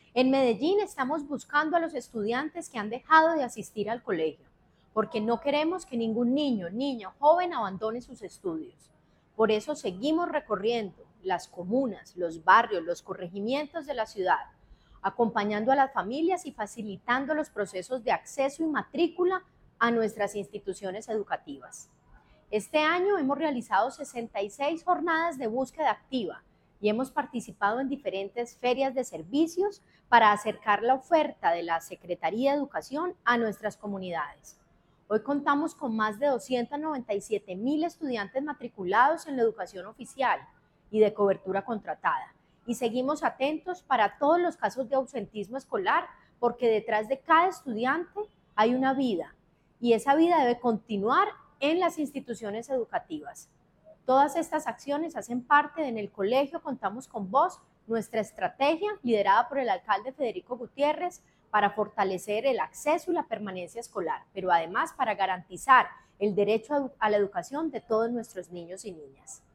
En Medellín estamos buscando a los estudiantes que han dejado de asistir al colegio, porque no queremos que ningún niño, niña o joven abandone sus estudios. Por eso seguimos recorriendo las comunas, los barrios, los corregimientos de la ciudad, acompañando a las familias y facilitando los procesos de acceso y matrícula a nuestras instituciones educativas. Este año hemos realizado 66 jornadas de búsqueda activa y hemos participado en diferentes ferias de servicios para acercar la oferta de la Secretaría de Educación a nuestras comunidades. Hoy contamos con más de 297.000 estudiantes matriculados en la educación oficial y de cobertura contratada, y seguimos atentos para todos los casos de ausentismo escolar, porque detrás de cada estudiante hay una vida, y esa vida debe continuar en las instituciones educativas. Todas estas acciones hacen parte de En el Colegio Contamos con Vos, nuestra estrategia liderada por el alcalde Federico Gutiérrez para fortalecer el acceso y la permanencia escolar, pero además para garantizar el derecho a la educación de todos nuestros niños y niñas.